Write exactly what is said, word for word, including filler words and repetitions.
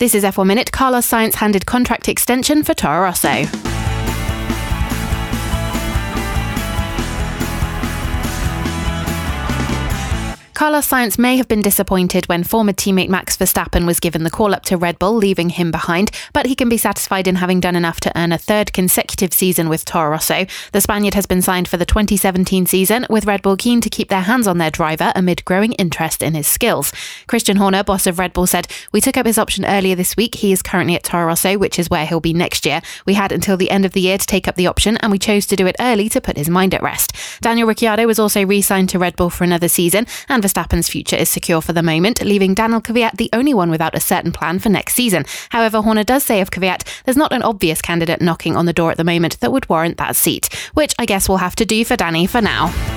This is F one Minute. Carlos Sainz handed contract extension for Toro Rosso. Carlos Sainz may have been disappointed when former teammate Max Verstappen was given the call-up to Red Bull, leaving him behind, but he can be satisfied in having done enough to earn a third consecutive season with Toro Rosso. The Spaniard has been signed for the twenty seventeen season, with Red Bull keen to keep their hands on their driver amid growing interest in his skills. Christian Horner, boss of Red Bull, said, "We took up his option earlier this week. He is currently at Toro Rosso, which is where he'll be next year. We had until the end of the year to take up the option, and we chose to do it early to put his mind at rest." Daniel Ricciardo was also re-signed to Red Bull for another season, and Verstappen's future is secure for the moment, leaving Daniel Kvyat the only one without a certain plan for next season. However, Horner does say of Kvyat, there's not an obvious candidate knocking on the door at the moment that would warrant that seat, which I guess we'll have to do for Danny for now.